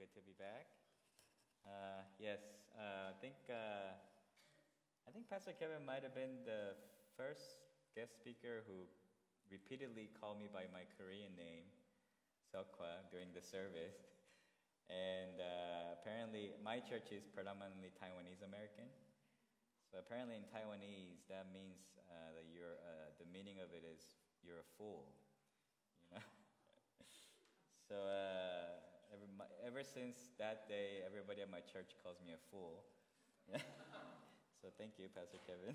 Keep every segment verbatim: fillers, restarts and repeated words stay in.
good to be back. Uh, yes, uh, I think uh, I think Pastor Kevin might have been the first guest speaker who repeatedly called me by my Korean name, Seokwa, during the service. And uh, apparently, my church is predominantly Taiwanese American. So apparently, in Taiwanese, that means uh, that you're uh, the meaning of it is you're a fool, you know. So uh, ever, ever since that day, everybody at my church calls me a fool. So thank you, Pastor Kevin.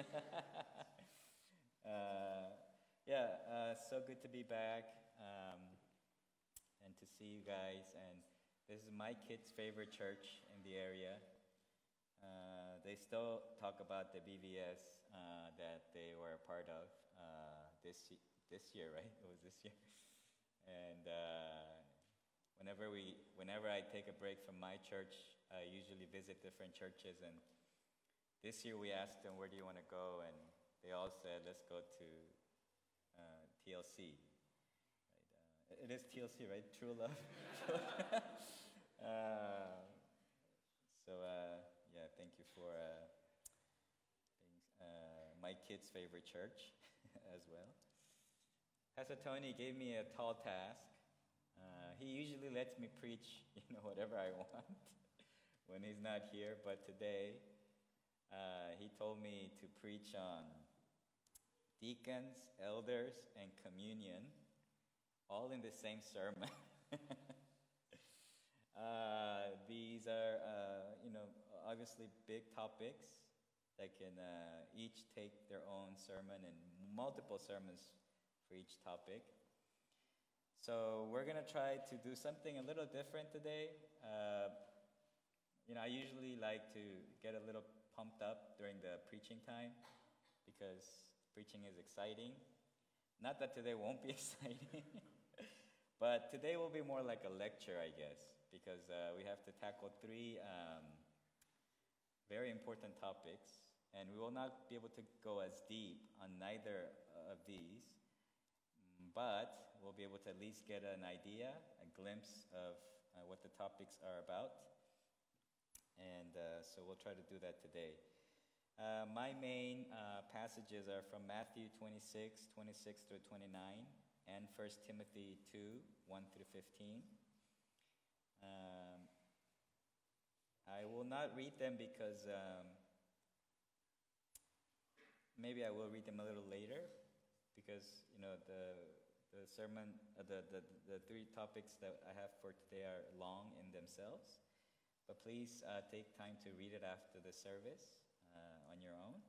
uh, yeah, uh, so good to be back um, and to see you guys. And this is my kids' favorite church in the area. Uh, they still talk about the B V S uh, that they were a part of uh, this this year, right? It was this year. And uh, whenever we, whenever I take a break from my church, I usually visit different churches. And this year we asked them, "Where do you want to go?" And they all said, "Let's go to uh, T L C." Right? Uh, it is T L C, right? True Love. uh, so uh, yeah, thank you for uh, being uh, my kids' favorite church as well. Pastor Tony gave me a tall task. Uh, he usually lets me preach, you know, whatever I want when he's not here. But today, uh, he told me to preach on deacons, elders, and communion, all in the same sermon. uh, these are, uh, you know, obviously big topics that can uh, each take their own sermon and multiple sermons for each topic. So we're going to try to do something a little different today. Uh, you know, I usually like to get a little pumped up during the preaching time because preaching is exciting. Not that today won't be exciting, but today will be more like a lecture, I guess, because uh, we have to tackle three um, very important topics, and we will not be able to go as deep on neither of these. But we'll be able to at least get an idea, a glimpse of uh, what the topics are about. And uh, so we'll try to do that today. Uh, my main uh, passages are from Matthew twenty-six, twenty-six through twenty-nine, and First Timothy two, one through fifteen. Um, I will not read them because um, maybe I will read them a little later, because you know the the sermon, uh, the, the the three topics that I have for today are long in themselves. But please uh, take time to read it after the service uh, on your own.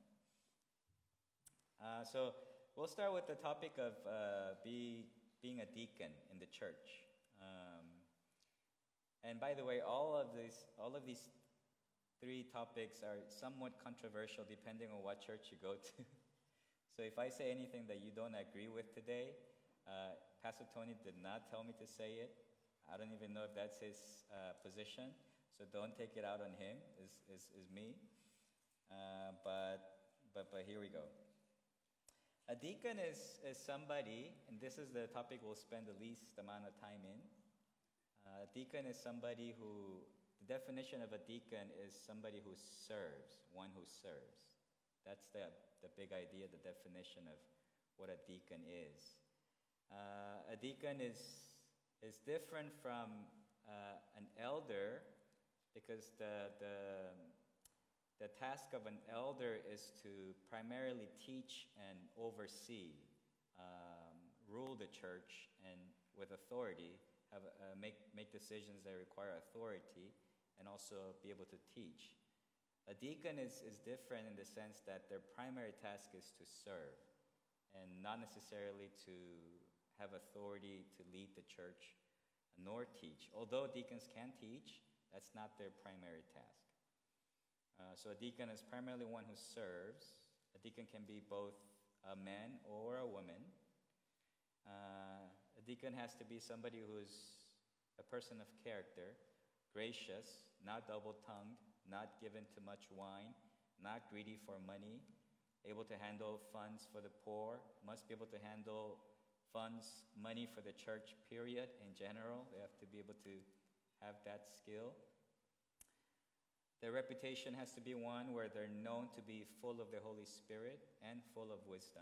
Uh, so we'll start with the topic of uh, be, being a deacon in the church. Um, and by the way, all of these all of these three topics are somewhat controversial depending on what church you go to. So if I say anything that you don't agree with today, uh, Pastor Tony did not tell me to say it. I don't even know if that's his uh, position, so don't take it out on him. Is is is me? Uh, but but but here we go. A deacon is is somebody, and this is the topic we'll spend the least amount of time in. Uh, a deacon is somebody who. The definition of a deacon is somebody who serves, one who serves. That's the the big idea, the definition of what a deacon is. Uh, a deacon is is different from uh, an elder because the the the task of an elder is to primarily teach and oversee, um, rule the church, and with authority, have uh, make make decisions that require authority, and also be able to teach. A deacon is, is different in the sense that their primary task is to serve and not necessarily to have authority to lead the church nor teach. Although deacons can teach, that's not their primary task. Uh, so a deacon is primarily one who serves. A deacon can be both a man or a woman. Uh, a deacon has to be somebody who's a person of character, gracious, not double-tongued, not given to much wine, not greedy for money, able to handle funds for the poor, must be able to handle funds, money for the church, period, in general. They have to be able to have that skill. Their reputation has to be one where they're known to be full of the Holy Spirit and full of wisdom.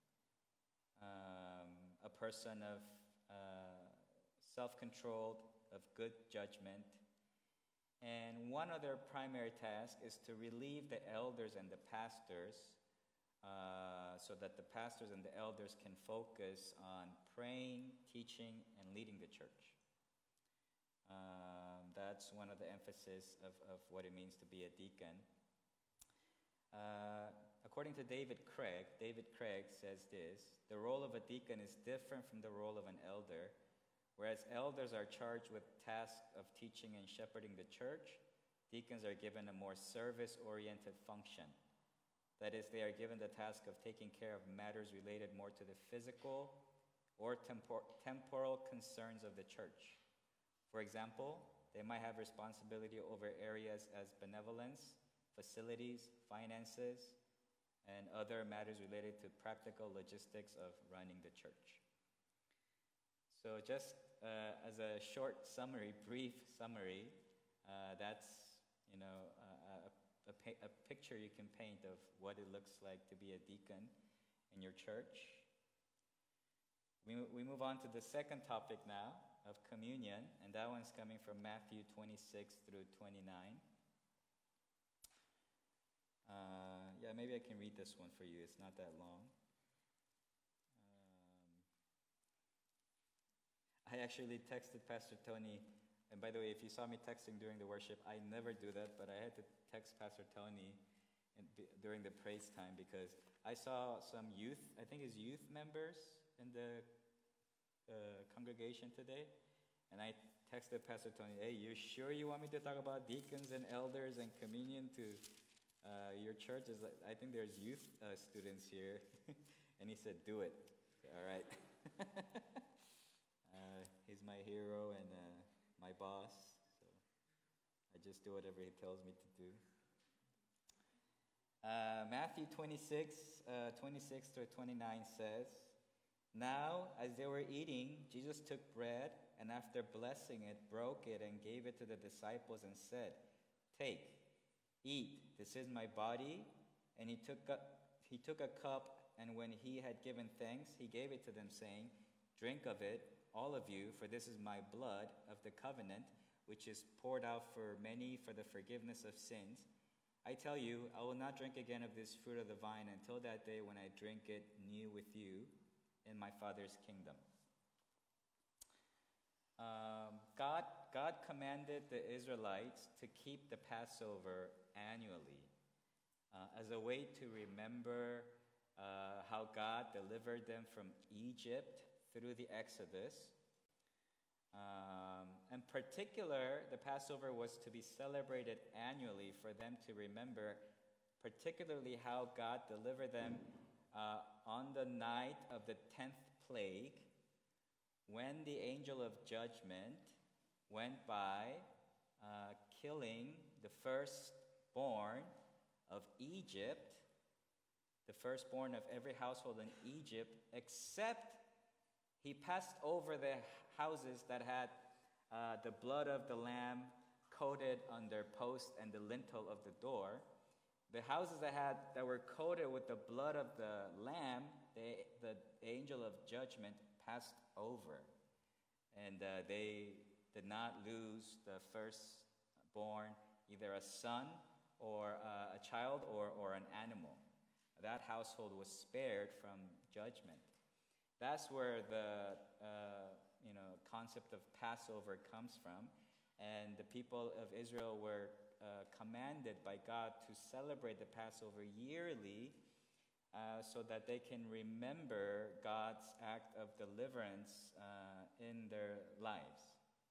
Um, a person of uh, self-controlled, of good judgment. And one of their primary tasks is to relieve the elders and the pastors uh, so that the pastors and the elders can focus on praying, teaching, and leading the church. Um, that's one of the emphasis of, of what it means to be a deacon. Uh, according to David Craig, David Craig says this: the role of a deacon is different from the role of an elder. Whereas elders are charged with tasks of teaching and shepherding the church, deacons are given a more service-oriented function. That is, they are given the task of taking care of matters related more to the physical or tempor- temporal concerns of the church. For example, they might have responsibility over areas as benevolence, facilities, finances, and other matters related to practical logistics of running the church. So just uh, as a short summary, brief summary, uh, that's, you know, a, a, a, a picture you can paint of what it looks like to be a deacon in your church. We, we move on to the second topic now of communion, and that one's coming from Matthew twenty-six through twenty-nine. Uh, yeah, maybe I can read this one for you. It's not that long. I actually texted Pastor Tony, and by the way, if you saw me texting during the worship, I never do that, but I had to text Pastor Tony in, during the praise time because I saw some youth, I think it's youth members in the uh, congregation today, and I texted Pastor Tony, hey, you sure you want me to talk about deacons and elders and communion to uh, your church? Is like, I think there's youth uh, students here, and he said, do it. All right. Uh, he's my hero and uh, my boss, so I just do whatever he tells me to do. Uh, Matthew twenty-six, uh, twenty-six to twenty-nine says, now, as they were eating, Jesus took bread, and after blessing it, broke it and gave it to the disciples and said, take, eat, this is my body. And he took a, he took a cup, and when he had given thanks, he gave it to them, saying, drink of it, all of you, for this is my blood of the covenant, which is poured out for many for the forgiveness of sins. I tell you, I will not drink again of this fruit of the vine until that day when I drink it new with you in my Father's kingdom. Um, God, God commanded the Israelites to keep the Passover annually uh, as a way to remember uh, how God delivered them from Egypt through the Exodus. Um, in particular, the Passover was to be celebrated annually for them to remember particularly how God delivered them uh, on the night of the tenth plague when the angel of judgment went by uh, killing the firstborn of Egypt, the firstborn of every household in Egypt, except he passed over the houses that had uh, the blood of the lamb coated on their post and the lintel of the door. The houses that had that were coated with the blood of the lamb, they, the angel of judgment passed over, and uh, they did not lose the firstborn, either a son or uh, a child or, or an animal. That household was spared from judgment. That's where the uh, you know concept of Passover comes from, and the people of Israel were uh, commanded by God to celebrate the Passover yearly, uh, so that they can remember God's act of deliverance uh, in their lives.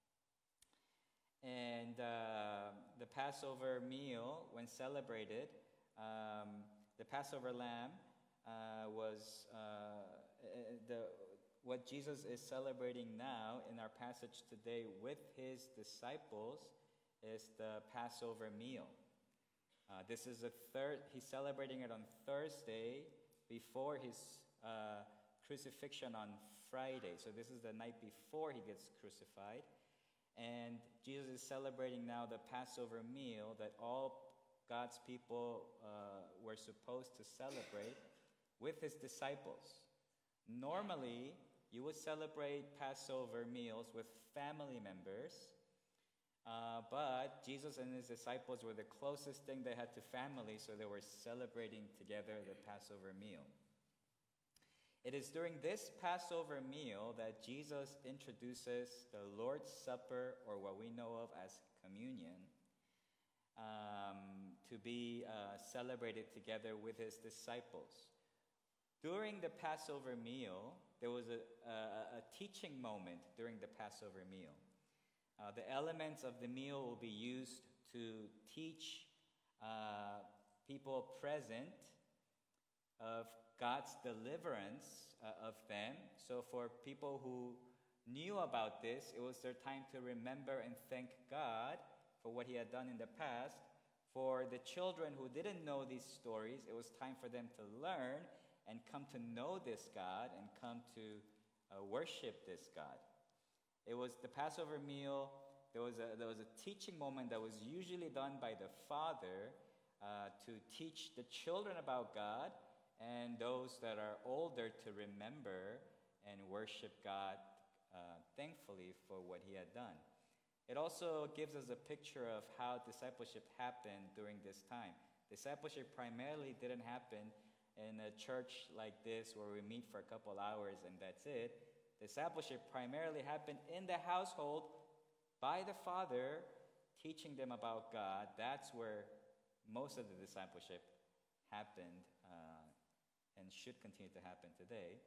And uh, the Passover meal, when celebrated, um, the Passover lamb uh, was. Uh, The, what Jesus is celebrating now in our passage today with his disciples is the Passover meal. Uh, this is the third, he's celebrating it on Thursday before his uh, crucifixion on Friday. So this is the night before he gets crucified. And Jesus is celebrating now the Passover meal that all God's people uh, were supposed to celebrate with his disciples. Normally, you would celebrate Passover meals with family members, uh, but Jesus and his disciples were the closest thing they had to family, so they were celebrating together the Passover meal. It is during this Passover meal that Jesus introduces the Lord's Supper, or what we know of as communion, um, to be uh, celebrated together with his disciples. During the Passover meal, there was a, a, a teaching moment during the Passover meal. Uh, the elements of the meal will be used to teach uh, people present of God's deliverance uh, of them. So for people who knew about this, it was their time to remember and thank God for what he had done in the past. For the children who didn't know these stories, it was time for them to learn and come to know this God and come to uh, worship this God. It was the Passover meal. There was a, there was a teaching moment that was usually done by the father uh, to teach the children about God, and those that are older to remember and worship God uh, thankfully for what he had done. It also gives us a picture of how discipleship happened during this time. Discipleship primarily didn't happen in a church like this where we meet for a couple hours and that's it. Discipleship primarily happened in the household by the father teaching them about God. That's where most of the discipleship happened uh, and should continue to happen today.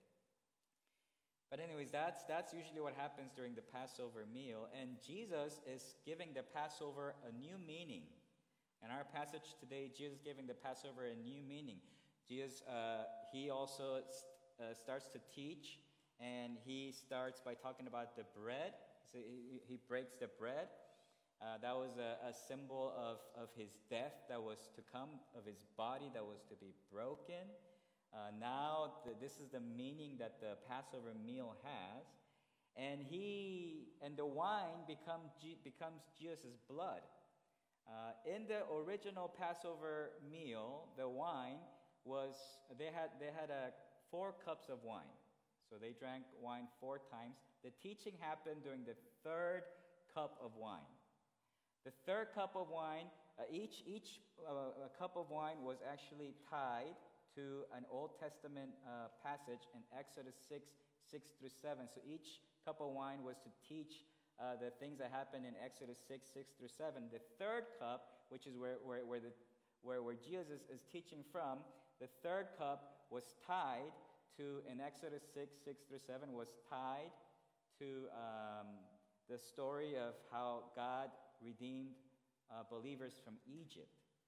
But anyways, that's, that's usually what happens during the Passover meal. And Jesus is giving the Passover a new meaning. In our passage today, Jesus is giving the Passover a new meaning. Jesus, uh, he also st- uh, starts to teach, and he starts by talking about the bread. So he, he breaks the bread. Uh, that was a, a symbol of, of his death that was to come, of his body that was to be broken. Uh, now, the, this is the meaning that the Passover meal has. And he and the wine become, becomes Jesus' blood. Uh, in the original Passover meal, the wine was, they had, they had uh, four cups of wine. So they drank wine four times. The teaching happened during the third cup of wine. The third cup of wine, uh, each, each uh, a cup of wine was actually tied to an Old Testament uh, passage in Exodus six, six through seven. So each cup of wine was to teach uh, the things that happened in Exodus six, six through seven. The third cup, which is where, where, where, the, where, where Jesus is teaching from, the third cup was tied to, in Exodus six, six through seven, was tied to um, the story of how God redeemed uh, believers from Egypt.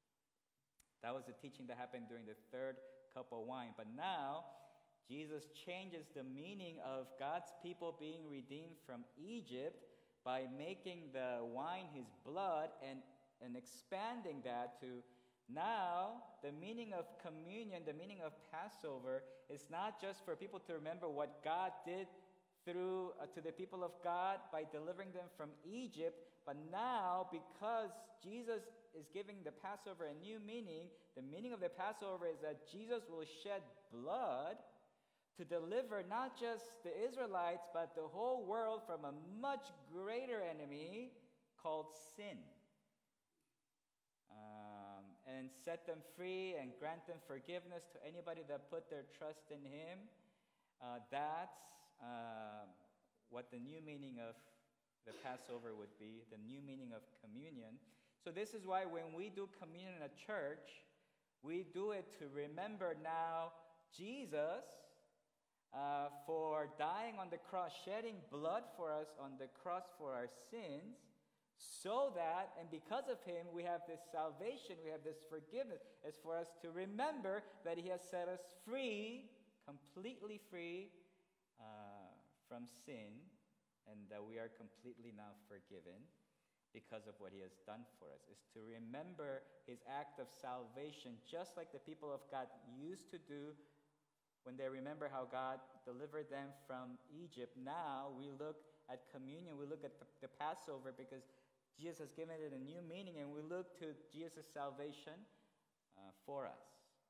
That was the teaching that happened during the third cup of wine. But now, Jesus changes the meaning of God's people being redeemed from Egypt by making the wine his blood and, and expanding that to now the meaning of communion, the meaning of Passover, is not just for people to remember what God did through uh, to the people of God by delivering them from Egypt, but now because Jesus is giving the Passover a new meaning, the meaning of the Passover is that Jesus will shed blood to deliver not just the Israelites, but the whole world from a much greater enemy called sin. Um, and set them free and grant them forgiveness to anybody that put their trust in him. Uh, that's uh, what the new meaning of the Passover would be, the new meaning of communion. So this is why when we do communion in a church, we do it to remember now Jesus uh, for dying on the cross, shedding blood for us on the cross for our sins, so that, and because of him, we have this salvation, we have this forgiveness. It's for us to remember that he has set us free, completely free uh, from sin, and that we are completely now forgiven because of what he has done for us. Is to remember his act of salvation, just like the people of God used to do when they remember how God delivered them from Egypt. Now we look at communion, we look at the, the Passover because Jesus has given it a new meaning, and we look to Jesus' salvation uh, for us.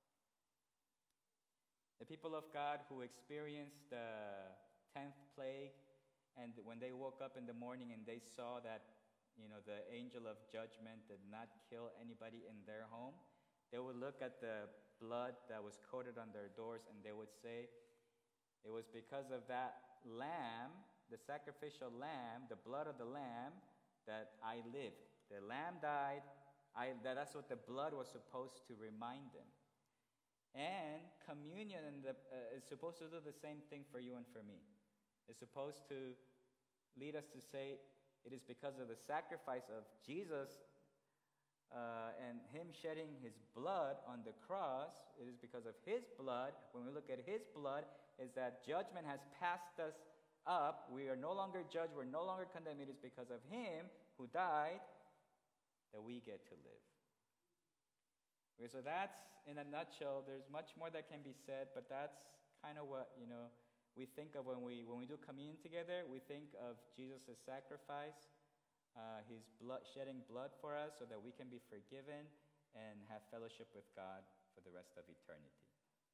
The people of God who experienced the tenth plague, and when they woke up in the morning and they saw that, you know, the angel of judgment did not kill anybody in their home, they would look at the blood that was coated on their doors and they would say, it was because of that lamb, the sacrificial lamb, the blood of the lamb, that I lived. The lamb died. I, that, that's what the blood was supposed to remind them. And communion in the, uh, is supposed to do the same thing for you and for me. It's supposed to lead us to say, it is because of the sacrifice of Jesus uh, and him shedding his blood on the cross. It is because of his blood, when we look at his blood, is that judgment has passed us up. We are no longer judged. We're no longer condemned. It is because of him who died that we get to live. Okay, so that's, in a nutshell, there's much more that can be said, but that's kind of what, you know, we think of when we when we do communion together. We think of Jesus' sacrifice, uh, his blood, shedding blood for us so that we can be forgiven and have fellowship with God for the rest of eternity.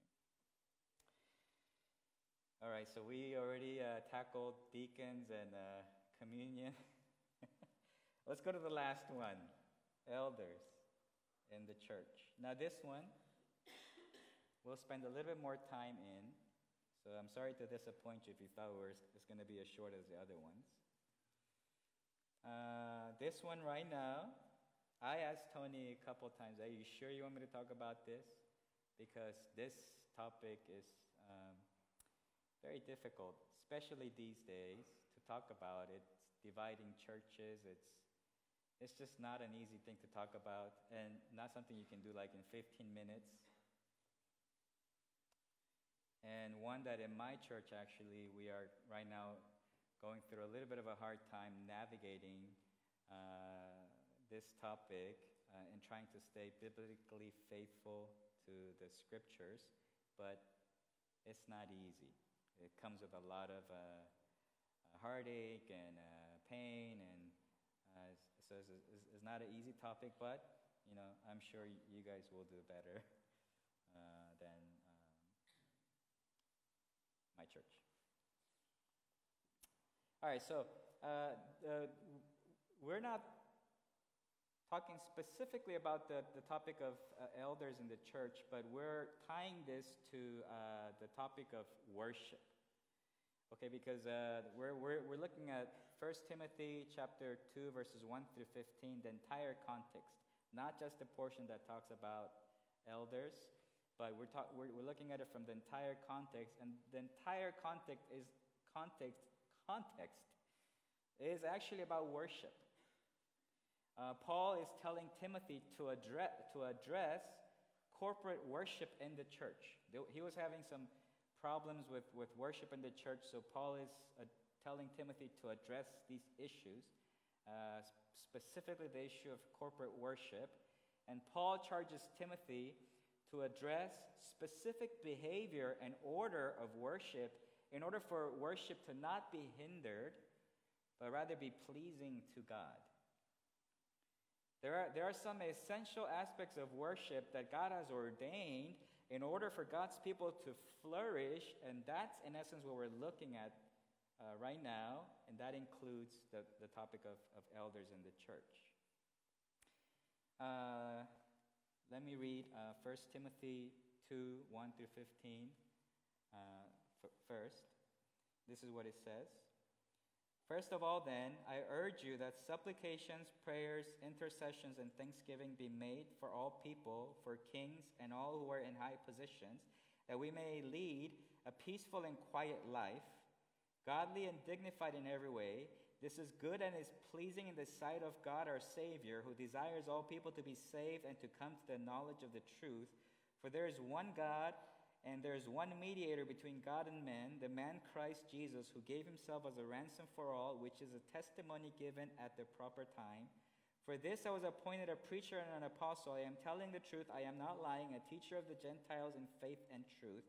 All right, so we already uh, tackled deacons and uh, communion. Let's go to the last one, elders in the church. Now this one, we'll spend a little bit more time in, so I'm sorry to disappoint you if you thought it was, it's going to be as short as the other ones. Uh, this one right now, I asked Tony a couple times, are you sure you want me to talk about this? Because this topic is um, very difficult, especially these days, to talk about it. It's dividing churches. It's It's just not an easy thing to talk about, and not something you can do like in fifteen minutes. And one that in my church, actually, we are right now going through a little bit of a hard time navigating uh, this topic uh, and trying to stay biblically faithful to the scriptures, but it's not easy. It comes with a lot of uh, heartache and uh, pain, and uh, so it's, it's, it's not an easy topic, but, you know, I'm sure you guys will do better uh, than um, my church. All right, so uh, uh, we're not talking specifically about the, the topic of uh, elders in the church, but we're tying this to uh, the topic of worship. Okay, because uh, we're, we're, we're looking at First Timothy chapter two, verses one through fifteen, the entire context, not just the portion that talks about elders, but we're, talk, we're, we're looking at it from the entire context, and the entire context is context, context is actually about worship. Uh, Paul is telling Timothy to address, to address corporate worship in the church. He was having some problems with, with worship in the church, so Paul is uh, telling Timothy to address these issues, uh, specifically the issue of corporate worship. And Paul charges Timothy to address specific behavior and order of worship in order for worship to not be hindered, but rather be pleasing to God. There are, there are some essential aspects of worship that God has ordained in order for God's people to flourish, and that's in essence what we're looking at uh, right now, and that includes the, the topic of, of elders in the church. Uh, let me read uh, First Timothy two, one through fifteen uh, f- first. This is what it says. First of all, then, I urge you that supplications, prayers, intercessions, and thanksgiving be made for all people, for kings and all who are in high positions, that we may lead a peaceful and quiet life, godly and dignified in every way. This is good and is pleasing in the sight of God our Savior, who desires all people to be saved and to come to the knowledge of the truth. For there is one God, and there is one mediator between God and men, the man Christ Jesus, who gave himself as a ransom for all, which is a testimony given at the proper time. For this I was appointed a preacher and an apostle. I am telling the truth. I am not lying, a teacher of the Gentiles in faith and truth.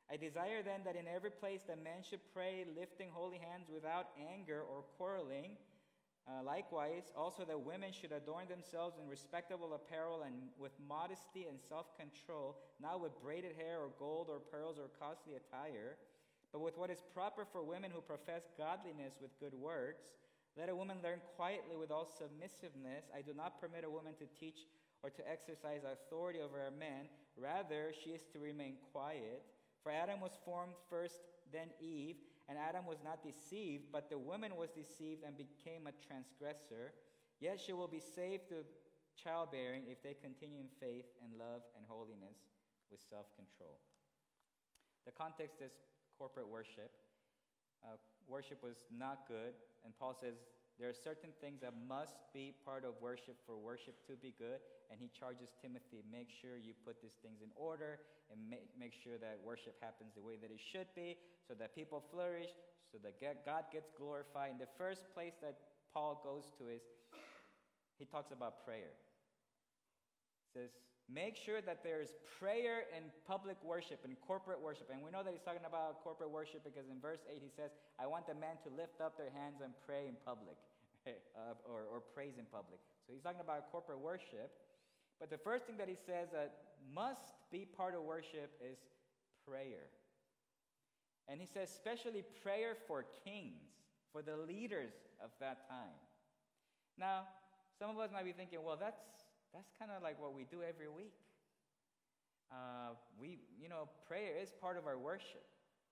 I desire then that in every place the men should pray, lifting holy hands without anger or quarreling. Uh, likewise, also that women should adorn themselves in respectable apparel and with modesty and self-control, not with braided hair or gold or pearls or costly attire, but with what is proper for women who profess godliness with good works. Let a woman learn quietly with all submissiveness. I do not permit a woman to teach or to exercise authority over a man. Rather, she is to remain quiet. For Adam was formed first, then Eve, and Adam was not deceived, but the woman was deceived and became a transgressor. Yet she will be saved through childbearing if they continue in faith and love and holiness with self-control. The context is corporate worship. Uh, worship was not good, and Paul says there are certain things that must be part of worship for worship to be good, and he charges Timothy, make sure you put these things in order and make, make sure that worship happens the way that it should be, so that people flourish, so that God gets glorified. And the first place that Paul goes to is, he talks about prayer. He says, make sure that there is prayer in public worship, in corporate worship. And we know that he's talking about corporate worship because in verse eight he says, I want the men to lift up their hands and pray in public, uh, or, or praise in public. So he's talking about corporate worship. But the first thing that he says that must be part of worship is prayer. And he says, especially prayer for kings, for the leaders of that time. Now, some of us might be thinking, well, that's that's kind of like what we do every week. Uh, we, you know, prayer is part of our worship.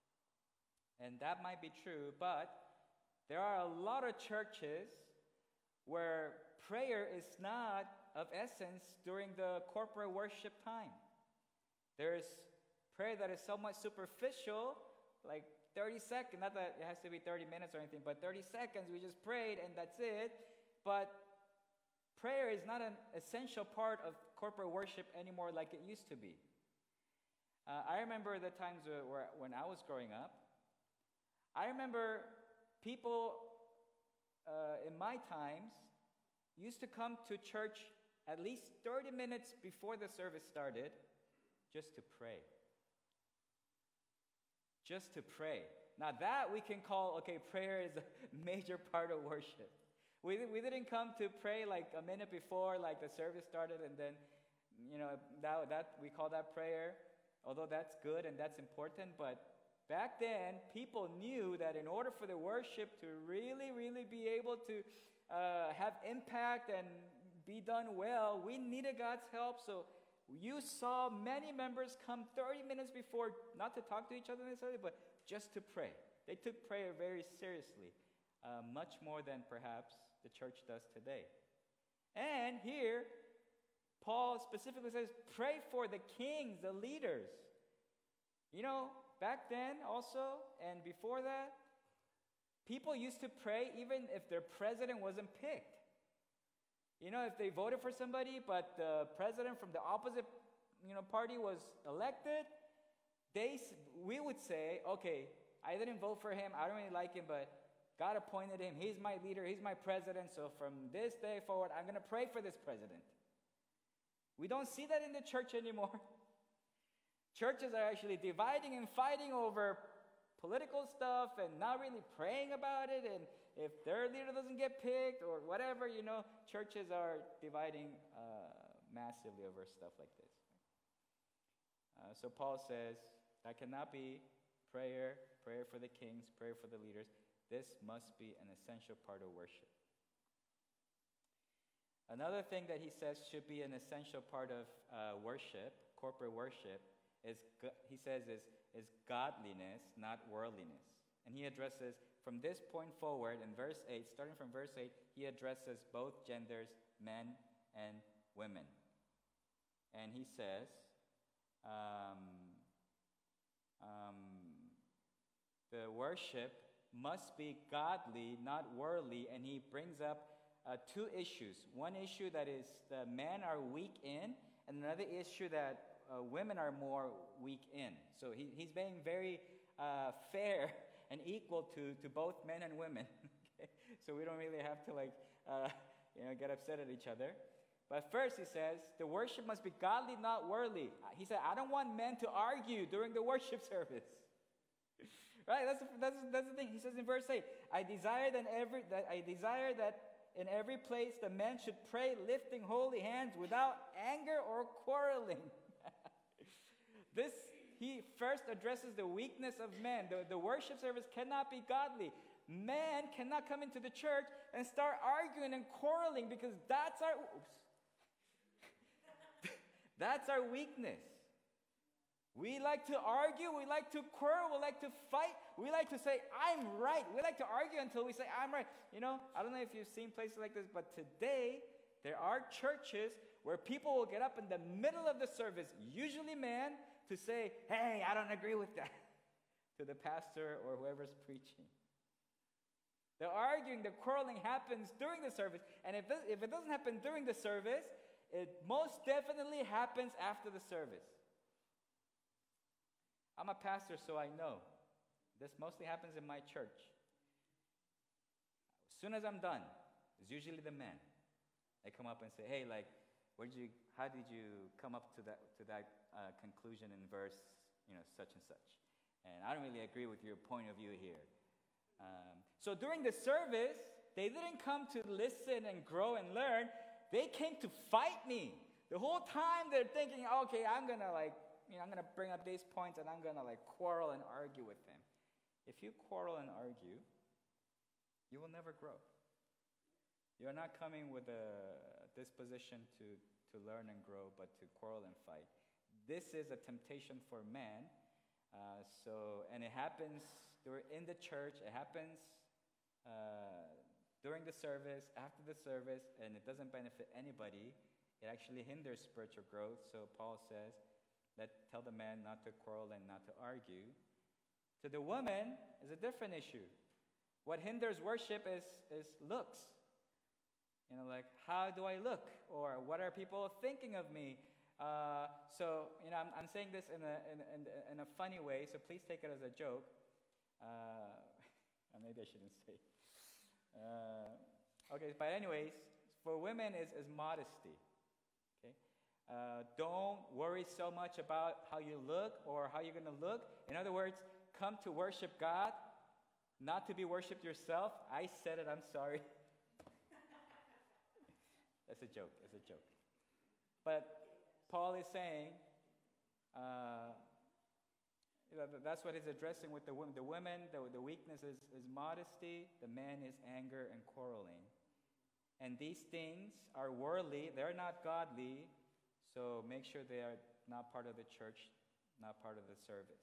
And that might be true, but there are a lot of churches where prayer is not of essence during the corporate worship time. There's prayer that is somewhat superficial, like thirty seconds, not that it has to be thirty minutes or anything, but thirty seconds, we just prayed and that's it. But prayer is not an essential part of corporate worship anymore like it used to be. Uh, I remember the times where, where, when I was growing up, I remember people uh, in my times used to come to church at least thirty minutes before the service started just to pray. Just to pray. Now that we can call, okay, prayer is a major part of worship. We, we didn't come to pray like a minute before, like the service started, and then, you know, that, that we call that prayer, although that's good and that's important. But back then, people knew that in order for the worship to really, really be able to uh, have impact and be done well, we needed God's help. So you saw many members come thirty minutes before, not to talk to each other necessarily, but just to pray. They took prayer very seriously, uh, much more than perhaps the church does today. And here, Paul specifically says, pray for the kings, the leaders. You know, back then also, and before that, people used to pray even if their president wasn't picked. You know, if they voted for somebody, but the president from the opposite, you know, party was elected, they, we would say, okay, I didn't vote for him, I don't really like him, but God appointed him, he's my leader, he's my president, so from this day forward, I'm going to pray for this president. We don't see that in the church anymore. Churches are actually dividing and fighting over political stuff and not really praying about it, and if their leader doesn't get picked or whatever, you know, churches are dividing uh, massively over stuff like this. Uh, so Paul says, that cannot be prayer, prayer for the kings, prayer for the leaders. This must be an essential part of worship. Another thing that he says should be an essential part of uh, worship, corporate worship, is go- he says is, is godliness, not worldliness. And he addresses, from this point forward, in verse eight, starting from verse eight, he addresses both genders, men and women. And he says, um, um, the worship must be godly, not worldly, and he brings up uh, two issues. One issue that is the men are weak in, and another issue that uh, women are more weak in. So he, he's being very uh, fair and equal to, to both men and women. Okay? So we don't really have to like uh, you know get upset at each other. But first, he says, the worship must be godly, not worldly. He said, I don't want men to argue during the worship service. Right? That's the, that's, that's the thing. He says in verse eight, I desire that every that I desire that in every place the men should pray, lifting holy hands without anger or quarreling. This, he first addresses the weakness of man. The, the worship service cannot be godly. Man cannot come into the church and start arguing and quarreling because that's our oops, that's our weakness. We like to argue, we like to quarrel, we like to fight, we like to say, I'm right. We like to argue until we say, I'm right. You know, I don't know if you've seen places like this, but today there are churches where people will get up in the middle of the service, usually man, to say, hey, I don't agree with that, to the pastor or whoever's preaching. The arguing, the quarreling happens during the service, and if, this, if it doesn't happen during the service, it most definitely happens after the service. I'm a pastor, so I know. This mostly happens in my church. As soon as I'm done, it's usually the men. They come up and say, hey, like, where did you, how did you come up to that, to that uh, conclusion in verse, you know, such and such? And I don't really agree with your point of view here. Um, so during the service, they didn't come to listen and grow and learn. They came to fight me. The whole time they're thinking, okay, I'm going to like, you know, I'm going to bring up these points and I'm going to like quarrel and argue with them. If you quarrel and argue, you will never grow. You're not coming with a disposition to, to learn and grow, but to quarrel and fight. This is a temptation for man. Uh, so, and it happens during, in the church. It happens uh, during the service, after the service, and it doesn't benefit anybody. It actually hinders spiritual growth. So Paul says, Let tell the man not to quarrel and not to argue. To the woman is a different issue. What hinders worship is, is looks. You know, like, how do I look? Or what are people thinking of me? Uh, so, you know, I'm, I'm saying this in a, in, in, in a funny way, so please take it as a joke. Uh, maybe I shouldn't say. Uh, okay, but anyways, for women is, is modesty. Uh, don't worry so much about how you look or how you're going to look. In other words, come to worship God, not to be worshipped yourself. I said it, I'm sorry. That's a joke, it's a joke. But Paul is saying, uh, that's what he's addressing with the women. The women, the, the weakness is, is modesty, the man is anger and quarreling. And these things are worldly, they're not godly. So make sure they are not part of the church, not part of the service.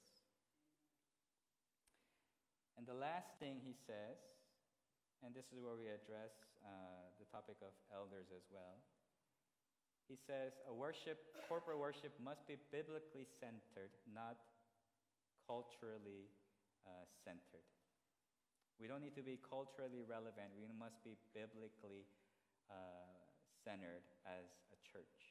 And the last thing he says, and this is where we address uh, the topic of elders as well. He says a worship, corporate worship must be biblically centered, not culturally uh, centered. We don't need to be culturally relevant. We must be biblically uh, centered as a church.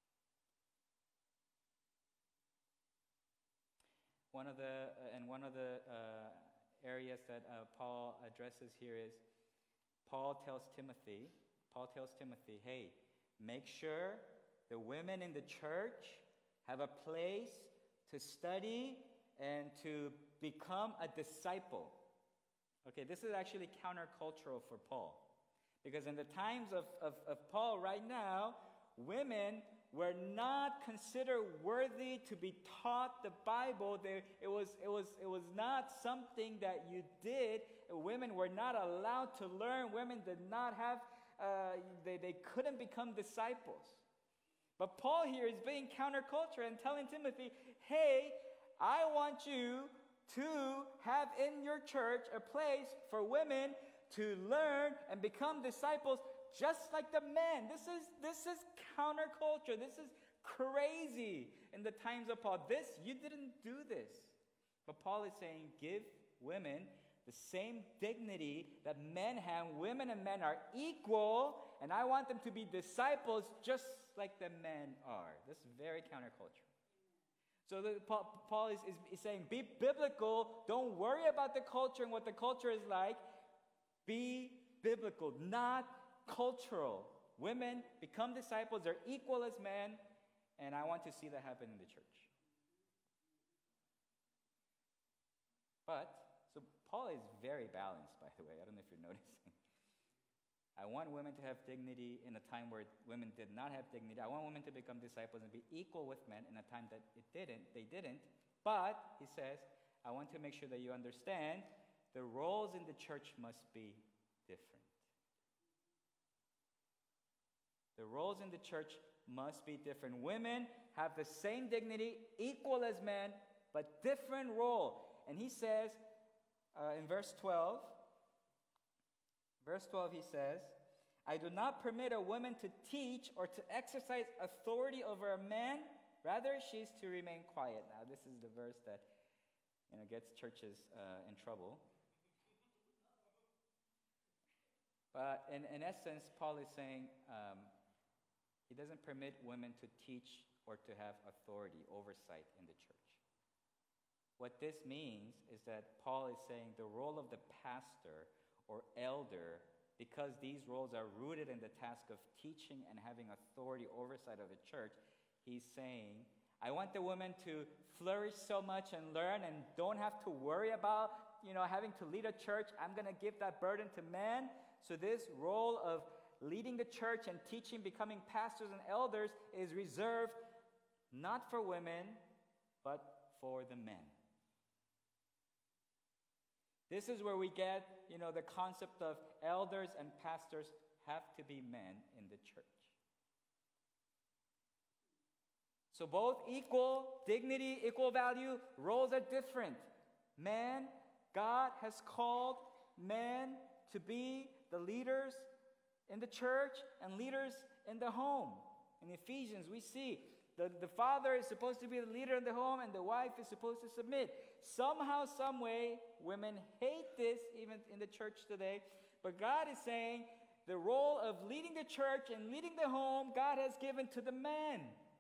One of the uh, and one of the uh, areas that uh, Paul addresses here is Paul tells Timothy. Paul tells Timothy, hey, make sure the women in the church have a place to study and to become a disciple. Okay, this is actually countercultural for Paul, because in the times of, of, of Paul right now, women were not considered worthy to be taught the Bible. They, it was, it was, it was not something that you did. Women were not allowed to learn. Women did not have, uh, they, they couldn't become disciples. But Paul here is being counterculture and telling Timothy, hey, I want you to have in your church a place for women to learn and become disciples just like the men. This is, this is counterculture. This is crazy in the times of Paul. This, you didn't do this. But Paul is saying, give women the same dignity that men have. Women and men are equal, and I want them to be disciples just like the men are. This is very counterculture. So the, Paul, Paul is, is, is saying, be biblical. Don't worry about the culture and what the culture is like. Be biblical, not cultural. women become disciples, they're equal as men, and I want to see that happen in the church. But, so Paul is very balanced, by the way. I don't know if you're noticing. I want women to have dignity in a time where women did not have dignity. I want women to become disciples and be equal with men in a time that it didn't. They didn't. But, he says, I want to make sure that you understand the roles in the church must be different. The roles in the church must be different. Women have the same dignity, equal as men, but different role. And he says uh, in verse twelve, verse twelve he says, I do not permit a woman to teach or to exercise authority over a man. Rather, she is to remain quiet. Now, this is the verse that you know, gets churches uh, in trouble. But in, in essence, Paul is saying um, he doesn't permit women to teach or to have authority, oversight in the church. What this means is that Paul is saying the role of the pastor or elder, because these roles are rooted in the task of teaching and having authority, oversight of the church, he's saying, I want the women to flourish so much and learn and don't have to worry about, you know, having to lead a church. I'm going to give that burden to men. So this role of leading the church and teaching, becoming pastors and elders is reserved not for women, but for the men. This is where we get, you know, the concept of elders and pastors have to be men in the church. So both equal dignity, equal value, roles are different. Man, God has called men to be the leaders in the church and leaders in the home. In Ephesians, we see the, the father is supposed to be the leader in the home and the wife is supposed to submit. Somehow, some way, women hate this even in the church today. But God is saying the role of leading the church and leading the home, God has given to the men.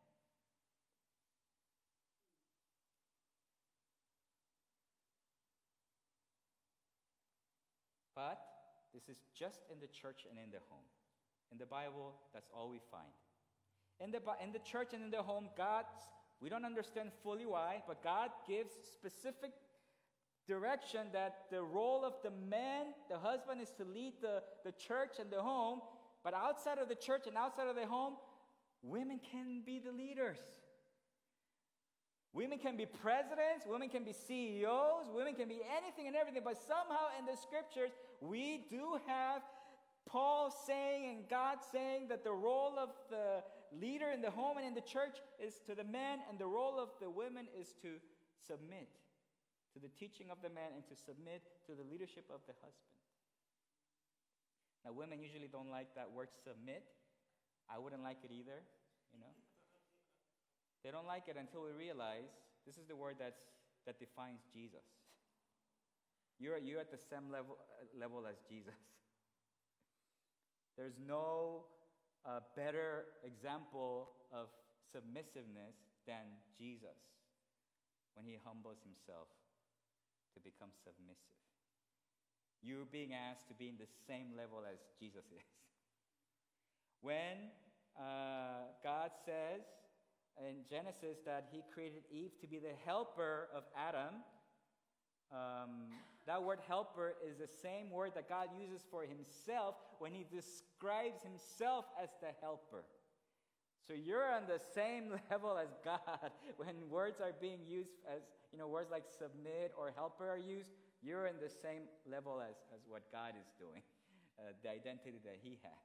But this is just in the church and in the home. In the Bible, that's all we find. In the, in the church and in the home, God's, we don't understand fully why, but God gives specific direction that the role of the man, the husband, is to lead the, the church and the home. But outside of the church and outside of the home, women can be the leaders. Women can be presidents, women can be C E Os, women can be anything and everything. But somehow in the scriptures, we do have Paul saying and God saying that the role of the leader in the home and in the church is to the men, and the role of the women is to submit to the teaching of the man and to submit to the leadership of the husband. Now, women usually don't like that word submit. I wouldn't like it either, you know. They don't like it until we realize this is the word that's, that defines Jesus. You're, you're at the same level, level as Jesus. There's no uh, better example of submissiveness than Jesus when he humbles himself to become submissive. You're being asked to be in the same level as Jesus is. When uh, God says in Genesis that he created Eve to be the helper of Adam, um, that word helper is the same word that God uses for himself when he describes himself as the helper. So you're on the same level as God. When words are being used as, you know, words like submit or helper are used, you're in the same level as, as what God is doing, uh, the identity that he has.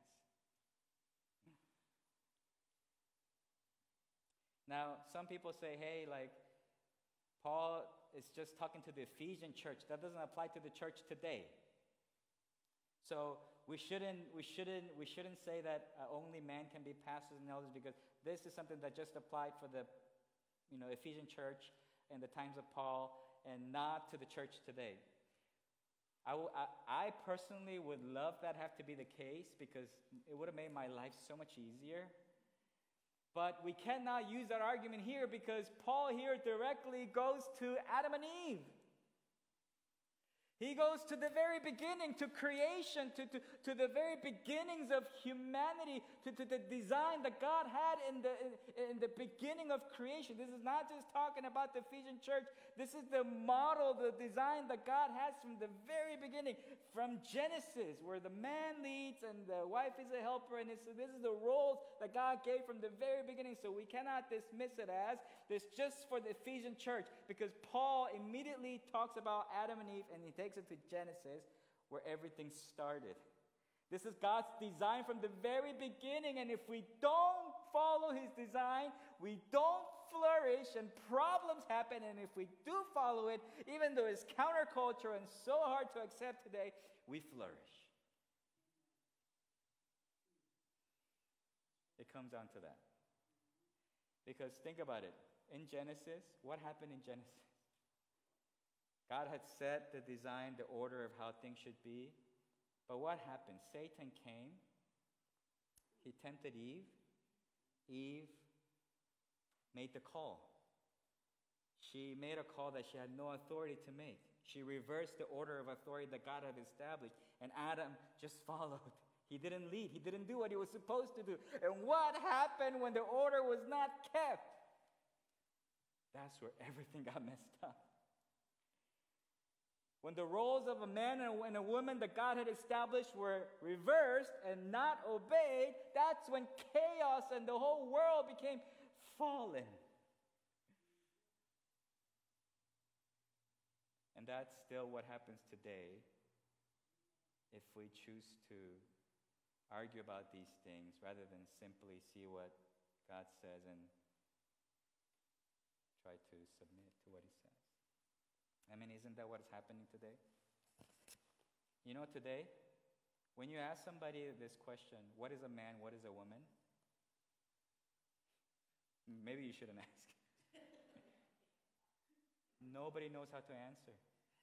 Now, some people say, hey, like, Paul is just talking to the Ephesian church. That doesn't apply to the church today. So we shouldn't, we shouldn't, we shouldn't say that uh, only men can be pastors and elders, because this is something that just applied for the, you know, Ephesian church in the times of Paul and not to the church today. I, w- I, I personally would love that have to be the case, because it would have made my life so much easier. But we cannot use that argument here, because Paul here directly goes to Adam and Eve. He goes to the very beginning, to creation, to, to, to the very beginnings of humanity, to, to the design that God had in the, in, in the beginning of creation. This is not just talking about the Ephesian church. This is the model, the design that God has from the very beginning, from Genesis, where the man leads and the wife is a helper. And it's, so this is the roles that God gave from the very beginning. So we cannot dismiss it as this just for the Ephesian church, because Paul immediately talks about Adam and Eve, and he takes it to Genesis, where everything started. This is God's design from the very beginning, and if we don't follow his design, we don't flourish, and problems happen. And if we do follow it, even though it's counterculture and so hard to accept today, we flourish. It comes down to that. Because think about it. In Genesis, what happened in Genesis? God had set the design, the order of how things should be. But what happened? Satan came. He tempted Eve. Eve made the call. She made a call that she had no authority to make. She reversed the order of authority that God had established. And Adam just followed. He didn't lead. He didn't do what he was supposed to do. And what happened when the order was not kept? That's where everything got messed up. When the roles of a man and a woman that God had established were reversed and not obeyed, that's when chaos and the whole world became fallen. And that's still what happens today if we choose to argue about these things rather than simply see what God says and try to submit to what he says. I mean, isn't that what's happening today? You know, today, when you ask somebody this question, what is a man, what is a woman? Maybe you shouldn't ask. Nobody knows how to answer.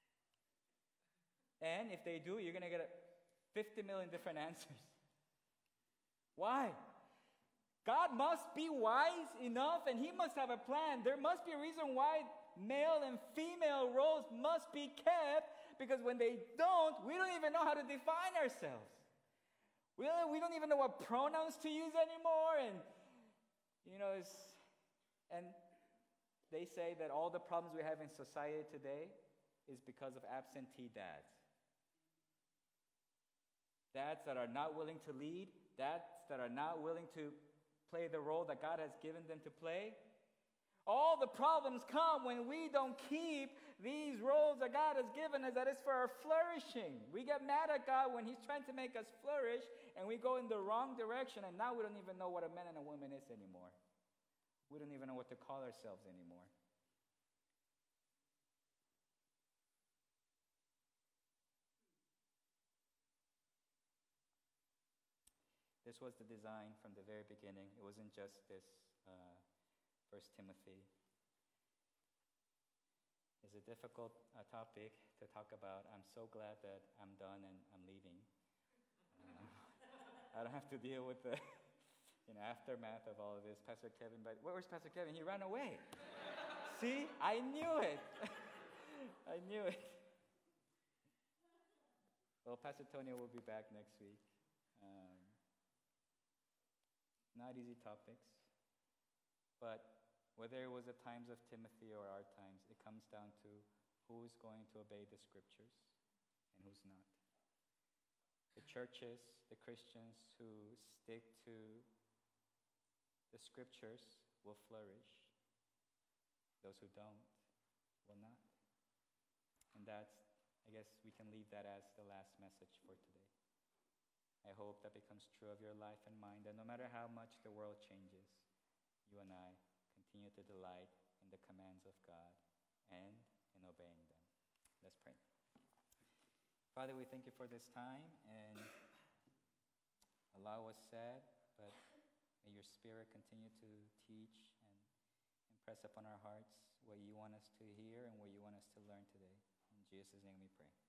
And if they do, you're going to get fifty million different answers. Why? God must be wise enough, and he must have a plan. There must be a reason why male and female roles must be kept, because when they don't, we don't even know how to define ourselves. We don't, we don't even know what pronouns to use anymore. And, you know, it's, and they say that all the problems we have in society today is because of absentee dads. Dads that are not willing to lead, dads that are not willing to play the role that God has given them to play. All the problems come when we don't keep these roles that God has given us, that is for our flourishing. We get mad at God when he's trying to make us flourish, and we go in the wrong direction, and now we don't even know what a man and a woman is anymore. We don't even know what to call ourselves anymore. This was the design from the very beginning. It wasn't just this uh, First Timothy. It's a difficult uh, topic to talk about. I'm so glad that I'm done and I'm leaving. Um, I don't have to deal with the you know, aftermath of all of this. Pastor Kevin, but where's Pastor Kevin? He ran away. See? I knew it. I knew it. Well, Pastor Tony will be back next week. Um, not easy topics, but whether it was the times of Timothy or our times, it comes down to who is going to obey the scriptures and who's not. The churches, the Christians who stick to the scriptures will flourish. Those who don't will not. And that's, I guess we can leave that as the last message for today. I hope that becomes true of your life and mine, that no matter how much the world changes, you and I continue to delight in the commands of God and in obeying them. Let's pray. Father, we thank you for this time, and allow us said, but may your Spirit continue to teach and impress upon our hearts what you want us to hear and what you want us to learn today. In Jesus' name we pray.